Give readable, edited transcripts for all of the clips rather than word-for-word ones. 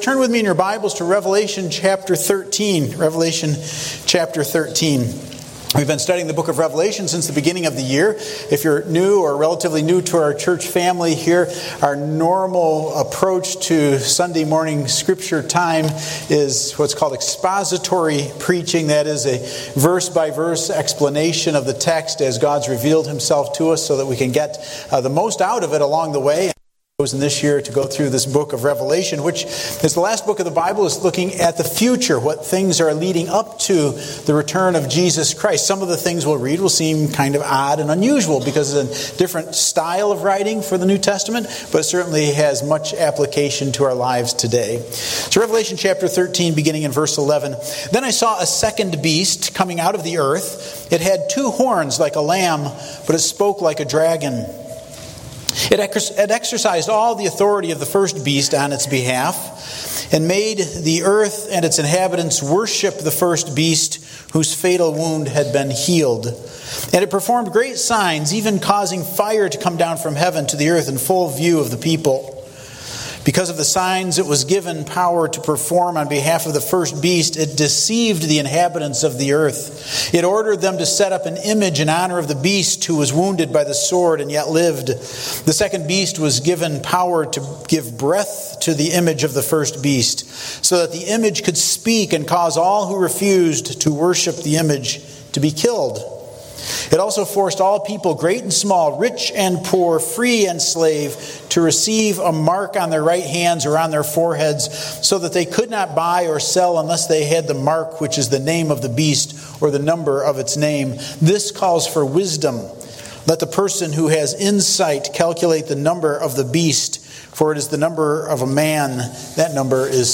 turn with me in your Bibles to Revelation chapter 13. Revelation chapter 13. We've been studying the book of Revelation since the beginning of the year. If you're new or relatively new to our church family here, our normal approach to Sunday morning scripture time is what's called expository preaching. That is a verse-by-verse explanation of the text as God's revealed himself to us so that we can get the most out of it along the way. In this year to go through this book of Revelation, which is the last book of the Bible, is looking at the future, what things are leading up to the return of Jesus Christ. Some of the things we'll read will seem kind of odd and unusual because it's a different style of writing for the New Testament, but it certainly has much application to our lives today. So Revelation chapter 13, beginning in verse 11. Then I saw a second beast coming out of the earth. It had two horns like a lamb, but it spoke like a dragon. It exercised all the authority of the first beast on its behalf and made the earth and its inhabitants worship the first beast whose fatal wound had been healed. And it performed great signs, even causing fire to come down from heaven to the earth in full view of the people. Because of the signs it was given power to perform on behalf of the first beast, it deceived the inhabitants of the earth. It ordered them to set up an image in honor of the beast who was wounded by the sword and yet lived. The second beast was given power to give breath to the image of the first beast, so that the image could speak and cause all who refused to worship the image to be killed. It also forced all people, great and small, rich and poor, free and slave, to receive a mark on their right hands or on their foreheads, so that they could not buy or sell unless they had the mark, which is the name of the beast or the number of its name. This calls for wisdom. Let the person who has insight calculate the number of the beast, for it is the number of a man. That number is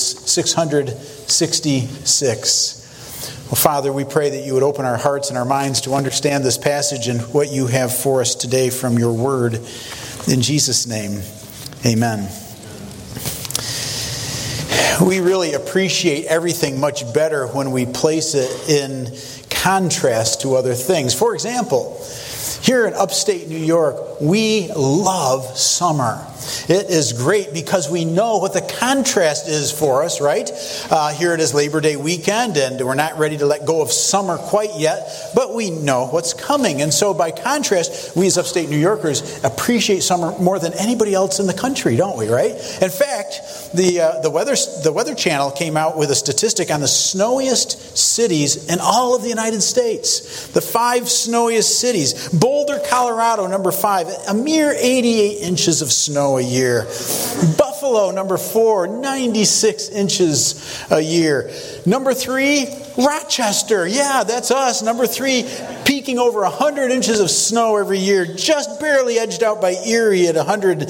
666. Well, Father, we pray that you would open our hearts and our minds to understand this passage and what you have for us today from your word. In Jesus' name, amen. We really appreciate everything much better when we place it in contrast to other things. For example, here in upstate New York, we love summer. It is great because we know what the contrast is for us, right? Here it is Labor Day weekend, and we're not ready to let go of summer quite yet, but we know what's coming. And so by contrast, we as upstate New Yorkers appreciate summer more than anybody else in the country, don't we, right? In fact, the Weather Channel came out with a statistic on the snowiest cities in all of the United States. The 5 snowiest cities. Boulder, Colorado, number 5, a mere 88 inches of snow a year. Buffalo, number 4, 96 inches a year. Number 3, Rochester. Yeah, that's us. Number 3, peaking over 100 inches of snow every year, just barely edged out by Erie at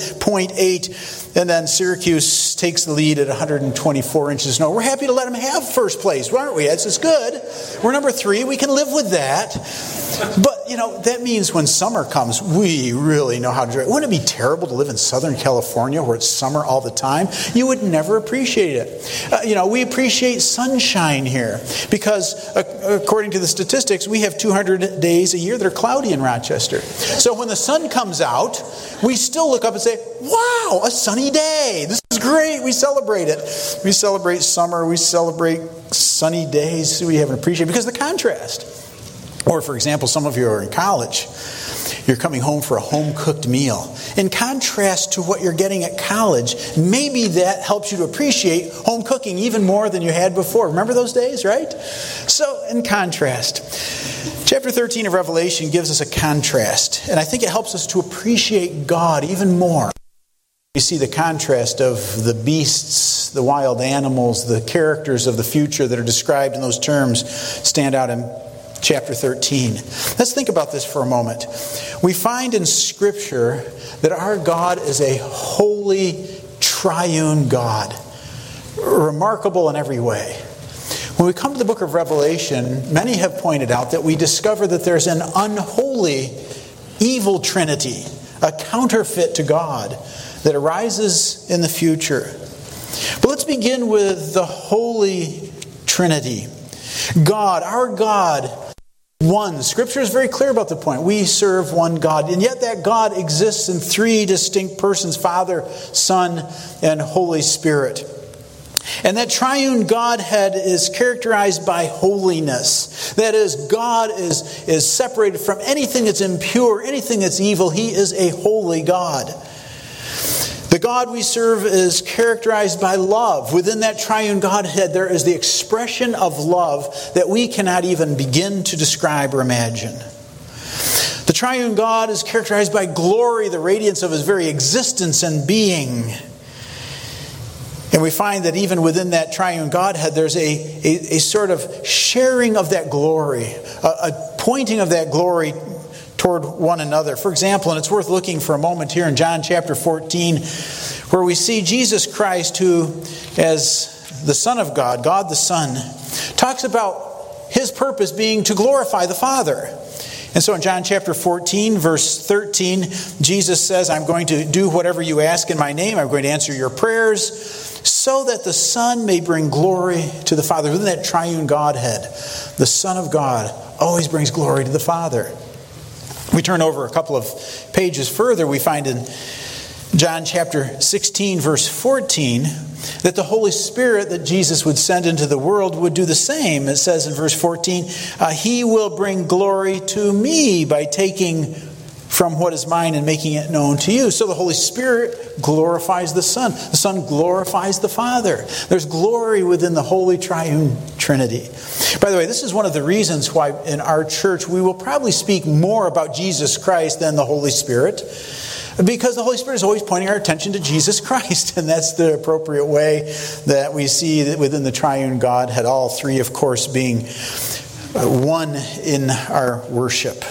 100.8. And then Syracuse takes the lead at 124 inches of snow. We're happy to let them have first place, aren't we? It's good. We're number 3. We can live with that. But, that means when summer comes, we really know how to do it. Wouldn't it be terrible to live in Southern California where it's summer all the time? You would never appreciate it. We appreciate sunshine here because, according to the statistics, we have 200 days a year that are cloudy in Rochester. So when the sun comes out, we still look up and say, wow, a sunny day. This is great. We celebrate it. We celebrate summer. We celebrate sunny days. We have an appreciation because of the contrast. Or, for example, some of you are in college. You're coming home for a home-cooked meal. In contrast to what you're getting at college, maybe that helps you to appreciate home cooking even more than you had before. Remember those days, right? So, in contrast, chapter 13 of Revelation gives us a contrast. And I think it helps us to appreciate God even more. You see the contrast of the beasts, the wild animals, the characters of the future that are described in those terms stand out in chapter 13. Let's think about this for a moment. We find in Scripture that our God is a holy, triune God, remarkable in every way. When we come to the book of Revelation, many have pointed out that we discover that there's an unholy, evil trinity, a counterfeit to God that arises in the future. But let's begin with the Holy Trinity. God, our God, one. Scripture is very clear about the point. We serve one God. And yet that God exists in 3 distinct persons, Father, Son, and Holy Spirit. And that triune Godhead is characterized by holiness. That is, God is separated from anything that's impure, anything that's evil. He is a holy God. The God we serve is characterized by love. Within that triune Godhead, there is the expression of love that we cannot even begin to describe or imagine. The triune God is characterized by glory, the radiance of His very existence and being. And we find that even within that triune Godhead, there's a sort of sharing of that glory, a pointing of that glory toward one another. For example, and it's worth looking for a moment here in John chapter 14, where we see Jesus Christ, who, as the Son of God, God the Son, talks about His purpose being to glorify the Father. And so in John chapter 14, verse 13, Jesus says, I'm going to do whatever you ask in my name. I'm going to answer your prayers, so that the Son may bring glory to the Father. Within that triune Godhead, the Son of God always brings glory to the Father. We turn over a couple of pages further, we find in John chapter 16, verse 14, that the Holy Spirit that Jesus would send into the world would do the same. It says in verse 14, He will bring glory to me by taking from what is mine and making it known to you. So the Holy Spirit glorifies the Son. The Son glorifies the Father. There's glory within the Holy Triune Trinity. By the way, this is one of the reasons why in our church we will probably speak more about Jesus Christ than the Holy Spirit. Because the Holy Spirit is always pointing our attention to Jesus Christ. And that's the appropriate way that we see that within the triune Godhead, all three, of course, being one in our worship.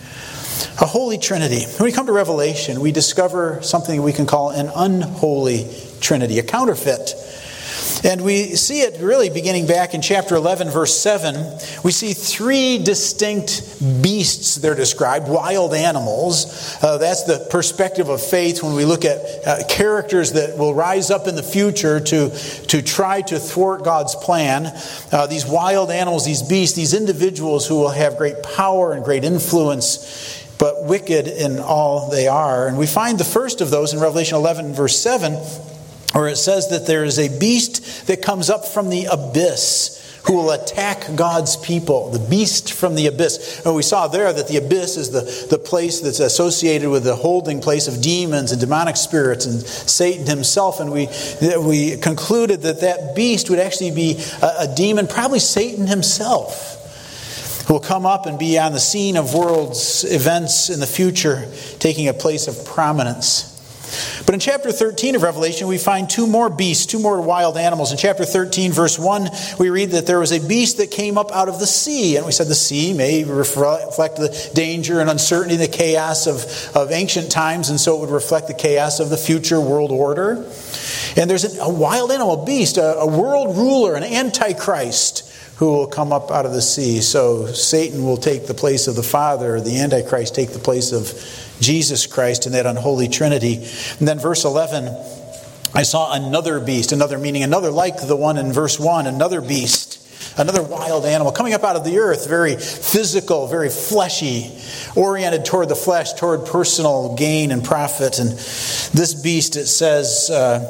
A holy Trinity. When we come to Revelation, we discover something we can call an unholy Trinity, a counterfeit. And we see it really beginning back in chapter 11, verse 7. We see three distinct beasts, they're described, wild animals. That's the perspective of faith when we look at characters that will rise up in the future to try to thwart God's plan. These wild animals, these beasts, these individuals who will have great power and great influence, but wicked in all they are. And we find the first of those in Revelation 11, verse 7, where it says that there is a beast that comes up from the abyss who will attack God's people. The beast from the abyss. And we saw there that the abyss is the place that's associated with the holding place of demons and demonic spirits and Satan himself. And we concluded that beast would actually be a demon, probably Satan himself, who will come up and be on the scene of world's events in the future, taking a place of prominence. But in chapter 13 of Revelation, we find two more beasts, two more wild animals. In chapter 13, verse 1, we read that there was a beast that came up out of the sea. And we said the sea may reflect the danger and uncertainty, the chaos of ancient times, and so it would reflect the chaos of the future world order. And there's a wild animal beast, a world ruler, an antichrist, who will come up out of the sea. So Satan will take the place of the Father, the Antichrist take the place of Jesus Christ in that unholy Trinity. And then verse 11, I saw another beast, another meaning, another like the one in verse 1, another beast, another wild animal coming up out of the earth, very physical, very fleshy, oriented toward the flesh, toward personal gain and profit. And this beast, it says,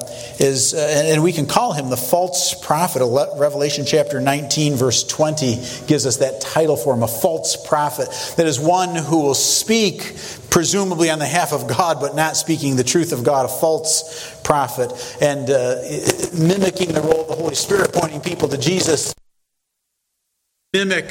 and we can call him the false prophet. Revelation chapter 19, verse 20 gives us that title for him, a false prophet. That is one who will speak presumably on behalf of God, but not speaking the truth of God, a false prophet, and mimicking the role of the Holy Spirit, pointing people to Jesus. Mimic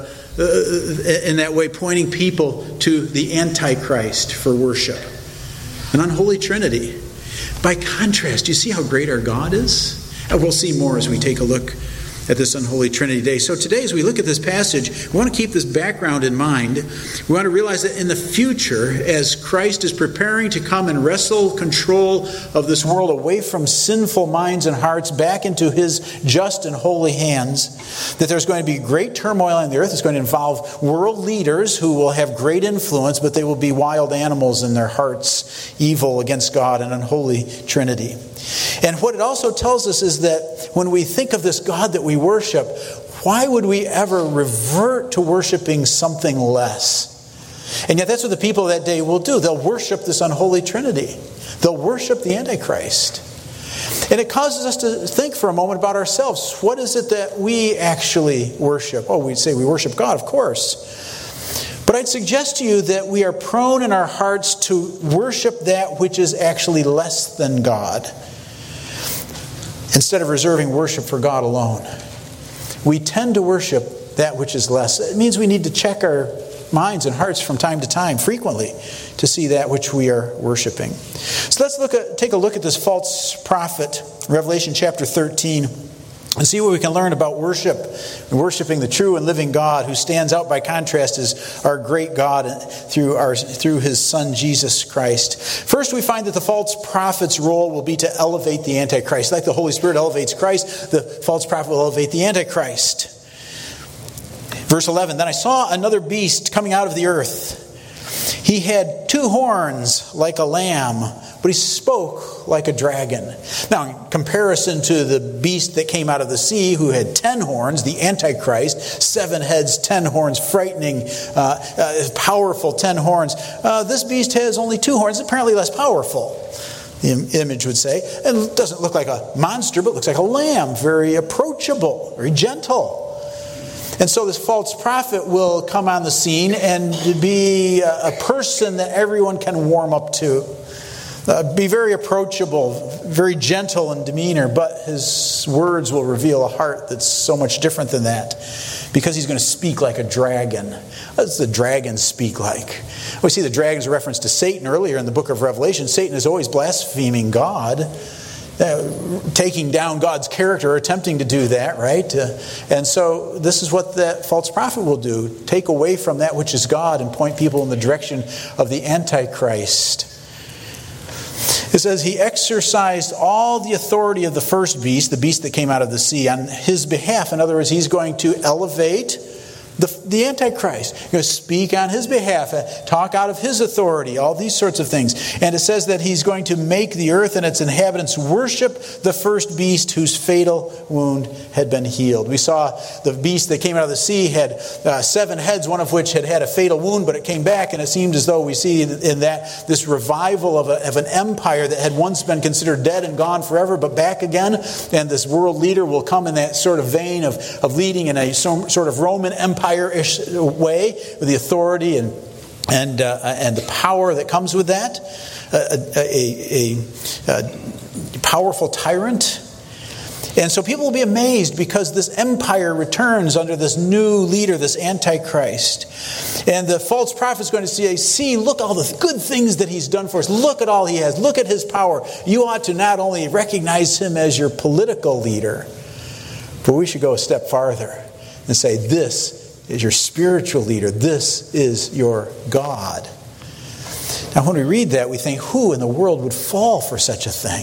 in that way, pointing people to the Antichrist for worship. An unholy Trinity. By contrast, you see how great our God is? And we'll see more as we take a look at this unholy Trinity day. So today, as we look at this passage, we want to keep this background in mind. We want to realize that in the future, as Christ is preparing to come and wrestle control of this world away from sinful minds and hearts back into His just and holy hands, that there's going to be great turmoil on the earth. It's going to involve world leaders who will have great influence, but they will be wild animals in their hearts, evil against God, an unholy Trinity. And what it also tells us is that when we think of this God that we worship, why would we ever revert to worshiping something less? And yet that's what the people of that day will do. They'll worship this unholy Trinity. They'll worship the Antichrist. And it causes us to think for a moment about ourselves. What is it that we actually worship? Oh, we'd say we worship God, of course. But I'd suggest to you that we are prone in our hearts to worship that which is actually less than God, instead of reserving worship for God alone. We tend to worship that which is less. It means we need to check our minds and hearts from time to time, frequently, to see that which we are worshiping. So let's take a look at this false prophet, Revelation chapter 13, and see what we can learn about worship and worshiping the true and living God, who stands out by contrast as our great God through His Son Jesus Christ. First, we find that the false prophet's role will be to elevate the Antichrist. Like the Holy Spirit elevates Christ, the false prophet will elevate the Antichrist. Verse 11, then I saw another beast coming out of the earth. He had 2 horns like a lamb, but he spoke like a dragon. Now, in comparison to the beast that came out of the sea, who had 10 horns, the Antichrist, 7 heads, 10 horns, frightening, powerful 10 horns. This beast has only 2 horns, apparently less powerful, the image would say. And it doesn't look like a monster, but looks like a lamb, very approachable, very gentle. And so this false prophet will come on the scene and be a person that everyone can warm up to. Be very approachable, very gentle in demeanor, but his words will reveal a heart that's so much different than that, because he's going to speak like a dragon. What does the dragon speak like? We see the dragon's reference to Satan earlier in the book of Revelation. Satan is always blaspheming God, taking down God's character, or attempting to do that, right? And so this is what that false prophet will do. Take away from that which is God and point people in the direction of the Antichrist. It says, he exercised all the authority of the first beast, the beast that came out of the sea, on his behalf. In other words, he's going to elevate the Antichrist. He's going to speak on his behalf, talk out of his authority, all these sorts of things. And it says that he's going to make the earth and its inhabitants worship the first beast whose fatal wound had been healed. We saw the beast that came out of the sea had 7 heads, one of which had had a fatal wound, but it came back, and it seemed as though we see in that this revival of an empire that had once been considered dead and gone forever, but back again. And this world leader will come in that sort of vein of leading in a sort of Roman Empire-ish way, with the authority and the power that comes with that, a powerful tyrant. And so people will be amazed because this empire returns under this new leader, this Antichrist. And the false prophet is going to say, see, look all the good things that he's done for us. Look at all he has. Look at his power. You ought to not only recognize him as your political leader, but we should go a step farther and say, this is your spiritual leader. This is your God. Now, when we read that, we think, who in the world would fall for such a thing?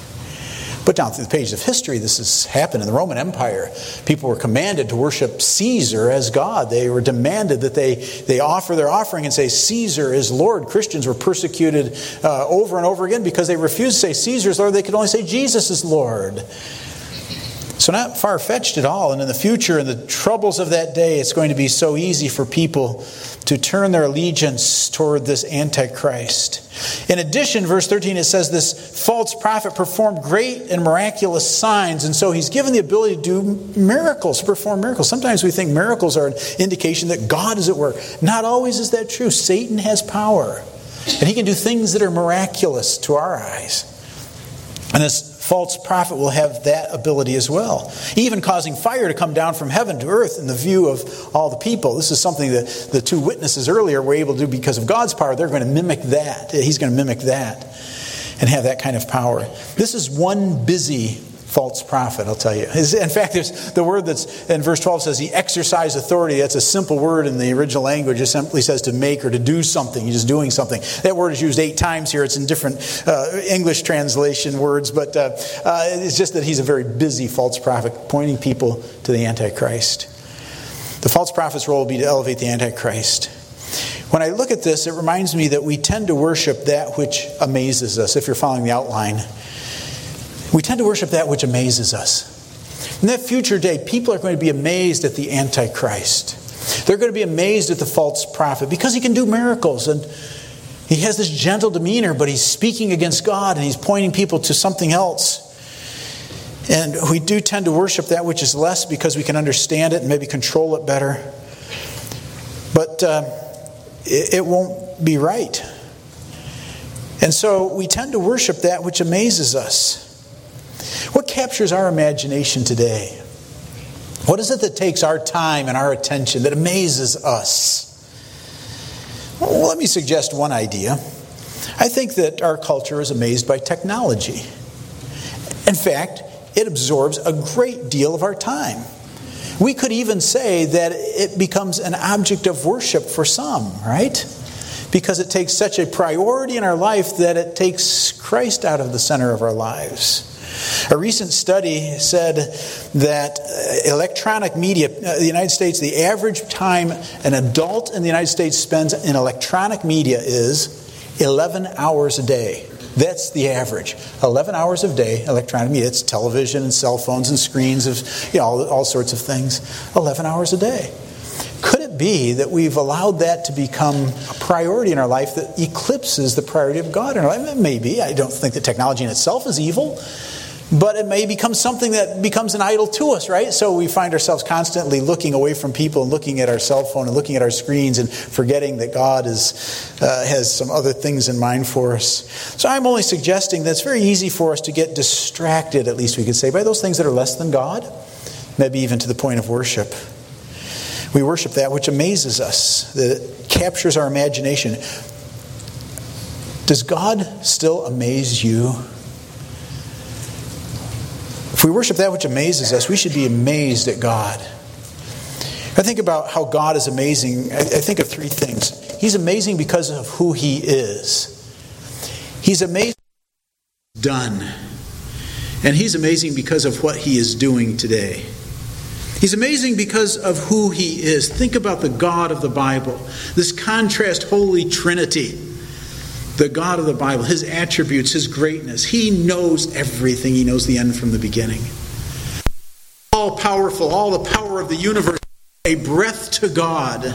But down through the pages of history, this has happened in the Roman Empire. People were commanded to worship Caesar as God. They were demanded that they offer their offering and say, Caesar is Lord. Christians were persecuted over and over again because they refused to say Caesar is Lord. They could only say Jesus is Lord. So not far-fetched at all. And in the future, in the troubles of that day, it's going to be so easy for people to turn their allegiance toward this Antichrist. In addition, verse 13, it says this false prophet performed great and miraculous signs. And so he's given the ability to do miracles, to perform miracles. Sometimes we think miracles are an indication that God is at work. Not always is that true. Satan has power. And he can do things that are miraculous to our eyes. And this false prophet will have that ability as well. Even causing fire to come down from heaven to earth in the view of all the people. This is something that the 2 witnesses earlier were able to do because of God's power. They're going to mimic that. He's going to mimic that and have that kind of power. This is one busy false prophet, I'll tell you. In fact, there's the word that's in verse 12 says he exercised authority. That's a simple word in the original language. It simply says to make or to do something. He's just doing something. That word is used 8 times here. It's in different English translation words, but it's just that he's a very busy false prophet, pointing people to the Antichrist. The false prophet's role will be to elevate the Antichrist. When I look at this, it reminds me that we tend to worship that which amazes us, if you're following the outline. We tend to worship that which amazes us. In that future day, people are going to be amazed at the Antichrist. They're going to be amazed at the false prophet because he can do miracles. And he has this gentle demeanor, but he's speaking against God and he's pointing people to something else. And we do tend to worship that which is less because we can understand it and maybe control it better. But it won't be right. And so we tend to worship that which amazes us. What captures our imagination today? What is it that takes our time and our attention, that amazes us? Well, let me suggest one idea. I think that our culture is amazed by technology. In fact, it absorbs a great deal of our time. We could even say that it becomes an object of worship for some, right? Because it takes such a priority in our life that it takes Christ out of the center of our lives. A recent study said that electronic media, the United States, the average time an adult in the United States spends in electronic media is 11 hours a day. That's the average. 11 hours a day, electronic media. It's television and cell phones and screens of all sorts of things. 11 hours a day. Could it be that we've allowed that to become a priority in our life that eclipses the priority of God in our life? Maybe. I don't think that technology in itself is evil. But it may become something that becomes an idol to us, right? So we find ourselves constantly looking away from people and looking at our cell phone and looking at our screens and forgetting that God has some other things in mind for us. So I'm only suggesting that it's very easy for us to get distracted, at least we could say, by those things that are less than God, maybe even to the point of worship. We worship that which amazes us, that it captures our imagination. Does God still amaze you? If we worship that which amazes us, we should be amazed at God. I think about how God is amazing. I think of three things. He's amazing because of who He is. He's amazing because He's done. And He's amazing because of what He is doing today. He's amazing because of who He is. Think about the God of the Bible. This contrast, Holy Trinity. The God of the Bible, His attributes, His greatness. He knows everything. He knows the end from the beginning. All powerful, all the power of the universe, a breath to God.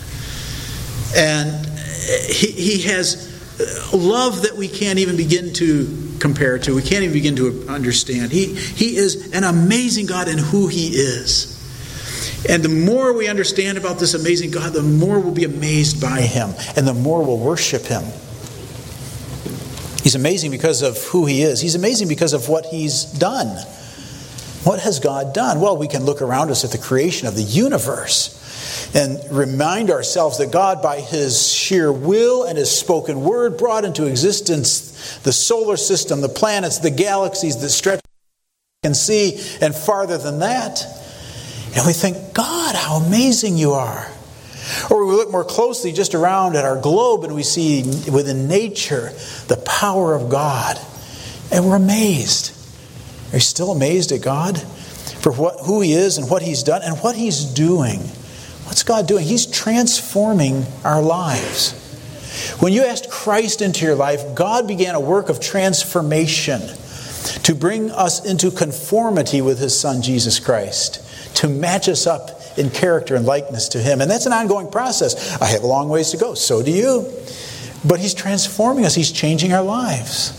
And He has love that we can't even begin to compare to. We can't even begin to understand. He is an amazing God in who He is. And the more we understand about this amazing God, the more we'll be amazed by Him. And the more we'll worship Him. He's amazing because of who He is. He's amazing because of what He's done. What has God done? Well, we can look around us at the creation of the universe and remind ourselves that God, by His sheer will and His spoken word, brought into existence the solar system, the planets, the galaxies that stretch and see, and farther than that. And we think, God, how amazing You are. Or we look more closely just around at our globe and we see within nature the power of God. And we're amazed. Are you still amazed at God? For who He is and what He's done and what He's doing. What's God doing? He's transforming our lives. When you asked Christ into your life, God began a work of transformation to bring us into conformity with His Son, Jesus Christ. To match us up in character and likeness to Him. And that's an ongoing process. I have a long ways to go. So do you. But He's transforming us. He's changing our lives.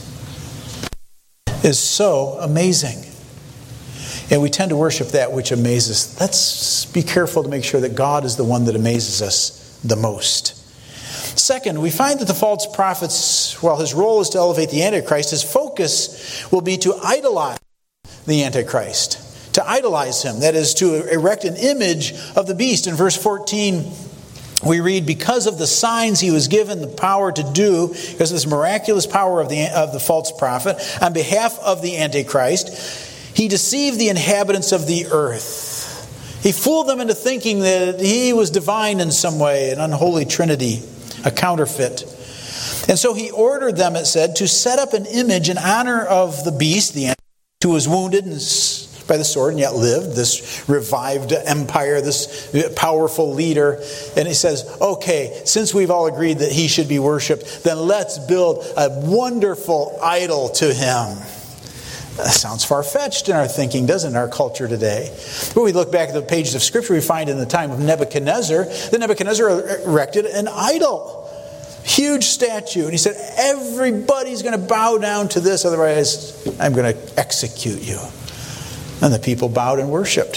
It is so amazing. And we tend to worship that which amazes. Let's be careful to make sure that God is the one that amazes us the most. Second, we find that the false prophets, while his role is to elevate the Antichrist, his focus will be to idolize the Antichrist. To idolize him, that is, to erect an image of the beast. In verse 14, we read, because of the signs he was given the power to do, because of this miraculous power of the false prophet, on behalf of the Antichrist, he deceived the inhabitants of the earth. He fooled them into thinking that he was divine in some way, an unholy trinity, a counterfeit. And so he ordered them, it said, to set up an image in honor of the beast, the Antichrist, who was wounded by the sword and yet lived, this revived empire, this powerful leader. And he says, okay, since we've all agreed that he should be worshipped, then let's build a wonderful idol to him. That sounds far-fetched in our thinking, doesn't it, in our culture today? When we look back at the pages of Scripture, we find in the time of Nebuchadnezzar, that Nebuchadnezzar erected an idol. Huge statue. And he said, everybody's going to bow down to this, otherwise I'm going to execute you. And the people bowed and worshipped.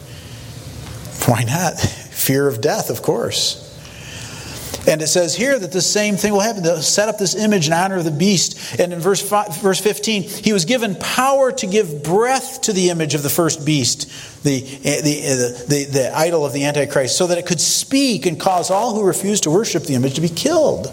Why not? Fear of death, of course. And it says here that the same thing will happen. They'll set up this image in honor of the beast. And in verse 15, he was given power to give breath to the image of the first beast, the idol of the Antichrist, so that it could speak and cause all who refuse to worship the image to be killed.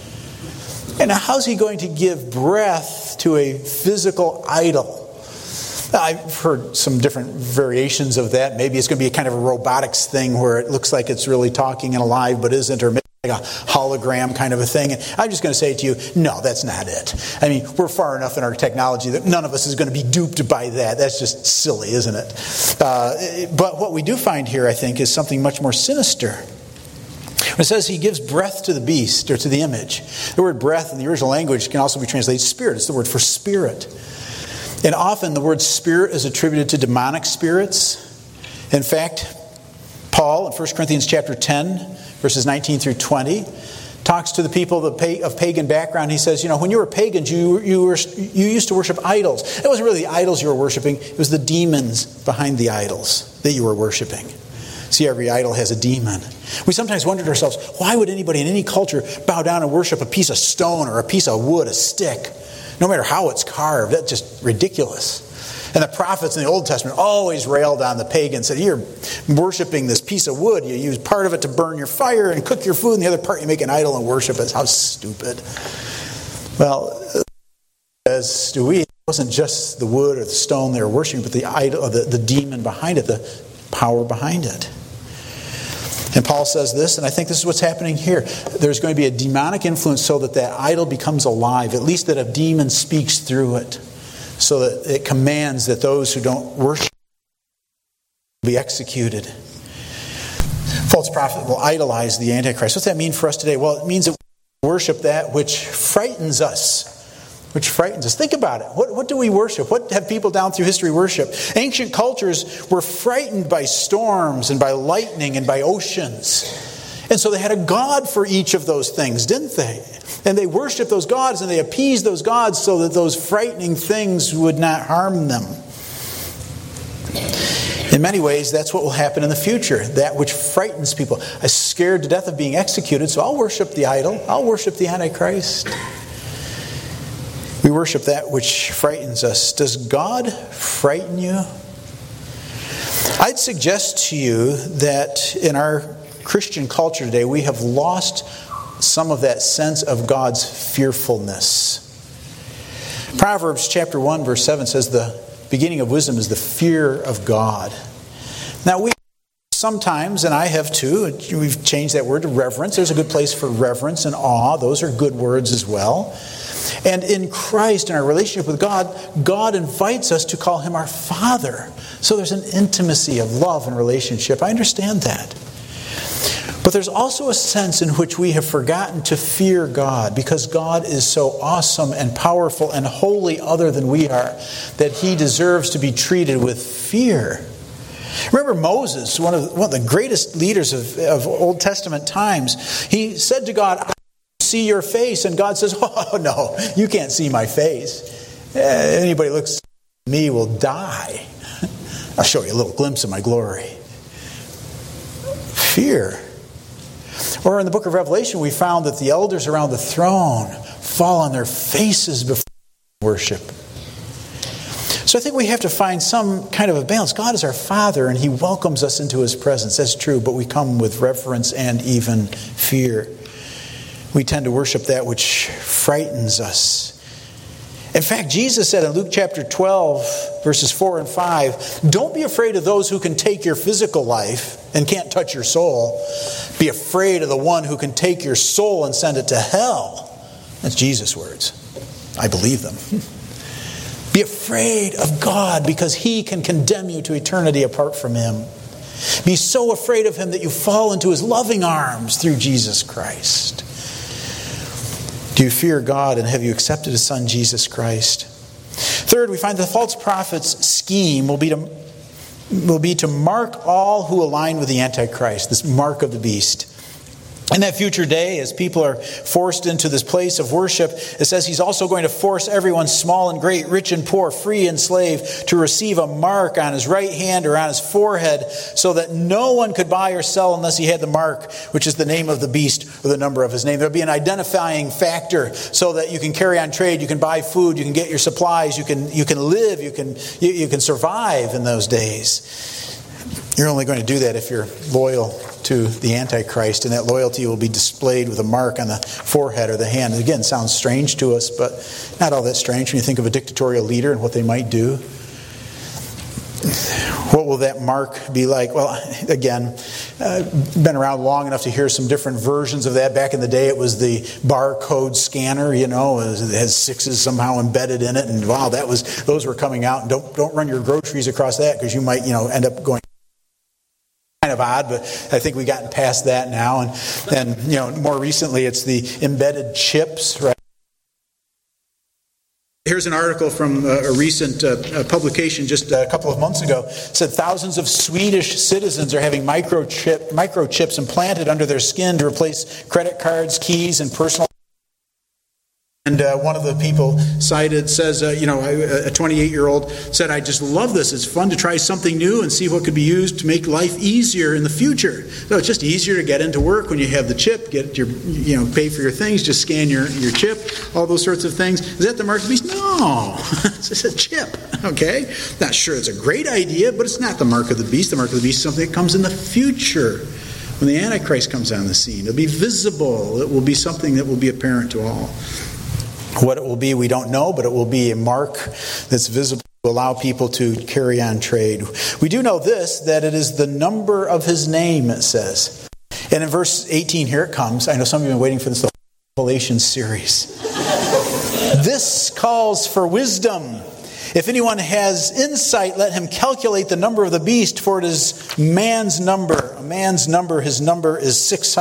And how's he going to give breath to a physical idol? I've heard some different variations of that. Maybe it's going to be a kind of a robotics thing where it looks like it's really talking and alive but isn't, or maybe like a hologram kind of a thing. And I'm just going to say to you, no, that's not it. I mean, we're far enough in our technology that none of us is going to be duped by that. That's just silly, isn't it? But what we do find here, I think, is something much more sinister. When it says he gives breath to the beast, or to the image, the word breath in the original language can also be translated spirit. It's the word for spirit. And often the word spirit is attributed to demonic spirits. In fact, Paul in 1 Corinthians chapter 10, verses 19 through 20, talks to the people of pagan background. He says, when you were pagans, you used to worship idols. It wasn't really the idols you were worshiping. It was the demons behind the idols that you were worshiping. See, every idol has a demon. We sometimes wonder to ourselves, why would anybody in any culture bow down and worship a piece of stone or a piece of wood, a stick? No matter how it's carved, that's just ridiculous. And the prophets in the Old Testament always railed on the pagans, said, you're worshiping this piece of wood. You use part of it to burn your fire and cook your food, and the other part you make an idol and worship it. How stupid. Well, as do we, it wasn't just the wood or the stone they were worshiping, but the idol, the demon behind it, the power behind it. And Paul says this, and I think this is what's happening here. There's going to be a demonic influence so that idol becomes alive, at least that a demon speaks through it, so that it commands that those who don't worship will be executed. False prophet will idolize the Antichrist. What's that mean for us today? Well, it means that we worship that which frightens us. Think about it. What do we worship? What have people down through history worship? Ancient cultures were frightened by storms and by lightning and by oceans. And so they had a god for each of those things, didn't they? And they worshiped those gods and they appeased those gods so that those frightening things would not harm them. In many ways, that's what will happen in the future. That which frightens people. I'm scared to death of being executed, so I'll worship the idol. I'll worship the Antichrist. We worship that which frightens us. Does God frighten you? I'd suggest to you that in our Christian culture today, we have lost some of that sense of God's fearfulness. Proverbs chapter 1, verse 7 says the beginning of wisdom is the fear of God. Now we sometimes, and I have too, we've changed that word to reverence. There's a good place for reverence and awe. Those are good words as well. And in Christ, in our relationship with God, God invites us to call Him our Father. So there's an intimacy of love and relationship. I understand that. But there's also a sense in which we have forgotten to fear God because God is so awesome and powerful and wholly other than we are that He deserves to be treated with fear. Remember Moses, one of the greatest leaders of Old Testament times. He said to God, I see your face. And God says, oh no, you can't see my face. Anybody who looks at me will die. I'll show you a little glimpse of my glory. Fear. Or in the book of Revelation, we found that the elders around the throne fall on their faces before worship. So I think we have to find some kind of a balance. God is our Father and He welcomes us into His presence. That's true, but we come with reverence and even fear. We tend to worship that which frightens us. In fact, Jesus said in Luke chapter 12, verses 4 and 5, don't be afraid of those who can take your physical life and can't touch your soul. Be afraid of the one who can take your soul and send it to hell. That's Jesus' words. I believe them. Be afraid of God because He can condemn you to eternity apart from Him. Be so afraid of Him that you fall into His loving arms through Jesus Christ. Do you fear God and have you accepted His Son, Jesus Christ? Third, we find the false prophet's scheme will be to mark all who align with the Antichrist, this mark of the beast. In that future day, as people are forced into this place of worship, it says he's also going to force everyone, small and great, rich and poor, free and slave, to receive a mark on his right hand or on his forehead, so that no one could buy or sell unless he had the mark, which is the name of the beast or the number of his name. There'll be an identifying factor so that you can carry on trade, you can buy food, you can get your supplies, you can live, you can survive in those days. You're only going to do that if you're loyal to the Antichrist, and that loyalty will be displayed with a mark on the forehead or the hand. Again, sounds strange to us, but not all that strange when you think of a dictatorial leader and what they might do. What will that mark be like? Well, again, been around long enough to hear some different versions of that. Back in the day, it was the barcode scanner, it has sixes somehow embedded in it, and wow, those were coming out. And don't run your groceries across that, because you might, end up going kind of odd, but I think we've gotten past that now. And more recently, it's the embedded chips, right? Here's an article from a recent publication just a couple of months ago. It said thousands of Swedish citizens are having microchips implanted under their skin to replace credit cards, keys, and personal. And one of the people cited says, a 28-year-old said, "I just love this. It's fun to try something new and see what could be used to make life easier in the future." So it's just easier to get into work when you have the chip, get your, pay for your things, just scan your chip, all those sorts of things. Is that the mark of the beast? No, it's just a chip. Okay, not sure it's a great idea, but it's not the mark of the beast. The mark of the beast is something that comes in the future when the Antichrist comes on the scene. It'll be visible. It will be something that will be apparent to all. What it will be, we don't know, but it will be a mark that's visible to allow people to carry on trade. We do know this, that it is the number of his name, it says. And in verse 18, here it comes. I know some of you have been waiting for this, the Revelation series. This calls for wisdom. If anyone has insight, let him calculate the number of the beast, for it is man's number. A man's number, his number is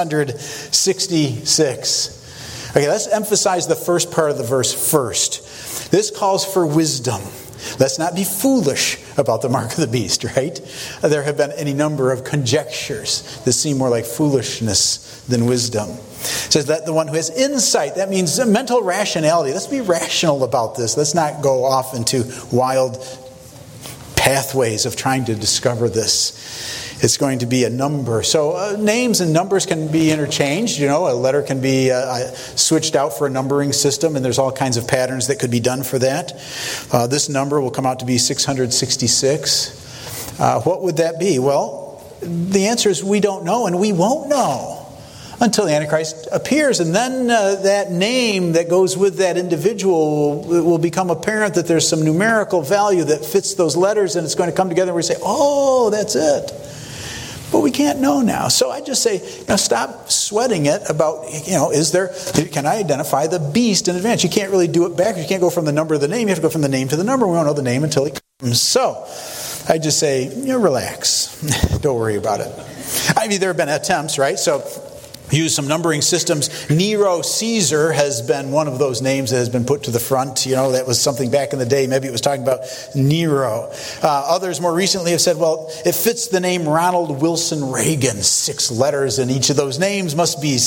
666. Okay, let's emphasize the first part of the verse first. This calls for wisdom. Let's not be foolish about the mark of the beast, right? There have been any number of conjectures that seem more like foolishness than wisdom. It says that the one who has insight, that means mental rationality. Let's be rational about this. Let's not go off into wild pathways of trying to discover this. It's going to be a number. So names and numbers can be interchanged. A letter can be switched out for a numbering system, and there's all kinds of patterns that could be done for that. This number will come out to be 666. What would that be? Well, the answer is we don't know, and we won't know until the Antichrist appears. And then that name that goes with that individual will become apparent, that there's some numerical value that fits those letters, and it's going to come together and we say, oh, that's it. But we can't know now. So I just say, stop sweating it about, can I identify the beast in advance? You can't really do it backwards. You can't go from the number to the name. You have to go from the name to the number. We won't know the name until he comes. So I just say, relax. Don't worry about it. There have been attempts, right? So use some numbering systems. Nero Caesar has been one of those names that has been put to the front. That was something back in the day. Maybe it was talking about Nero. Others more recently have said, well, it fits the name Ronald Wilson Reagan. 6 letters in each of those names must be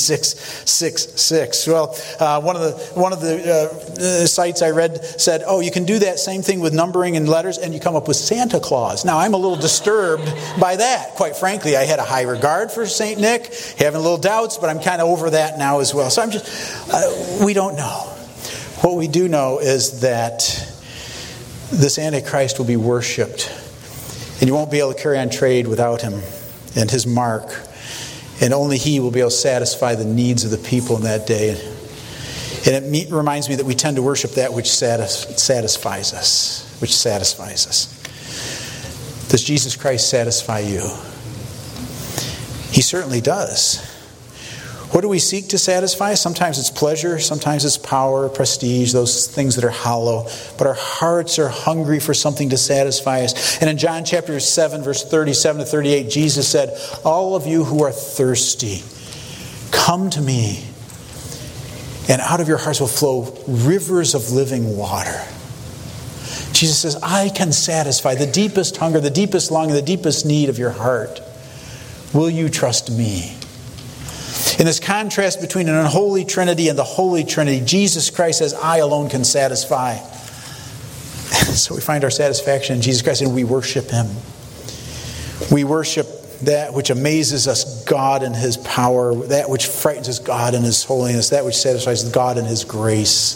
666. Well, one of the sites I read said, you can do that same thing with numbering and letters, and you come up with Santa Claus. Now, I'm a little disturbed by that. Quite frankly, I had a high regard for St. Nick, having a little doubts, but I'm kind of over that now as well. So we don't know. What we do know is that this Antichrist will be worshipped, and you won't be able to carry on trade without him and his mark, and only he will be able to satisfy the needs of the people in that day. And it reminds me that we tend to worship that which satisfies us, Does Jesus Christ satisfy you? He certainly does. What do we seek to satisfy? Sometimes it's pleasure, sometimes it's power, prestige, those things that are hollow. But our hearts are hungry for something to satisfy us. And in John chapter 7, verse 37 to 38, Jesus said, all of you who are thirsty, come to me, and out of your hearts will flow rivers of living water. Jesus says, I can satisfy the deepest hunger, the deepest longing, the deepest need of your heart. Will you trust me? In this contrast between an unholy Trinity and the Holy Trinity, Jesus Christ says, I alone can satisfy. So we find our satisfaction in Jesus Christ and we worship Him. We worship that which amazes us, God and His power, that which frightens us, God and His holiness, that which satisfies God and His grace.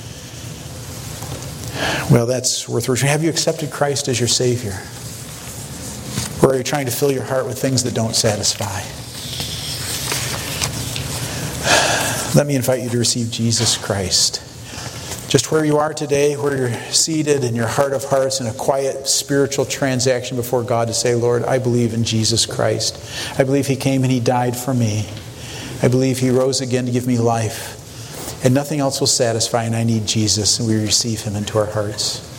Well, that's worth worshiping. Have you accepted Christ as your Savior? Or are you trying to fill your heart with things that don't satisfy? Let me invite you to receive Jesus Christ. Just where you are today, where you're seated in your heart of hearts in a quiet spiritual transaction before God to say, Lord, I believe in Jesus Christ. I believe He came and He died for me. I believe He rose again to give me life. And nothing else will satisfy, and I need Jesus, and we receive Him into our hearts.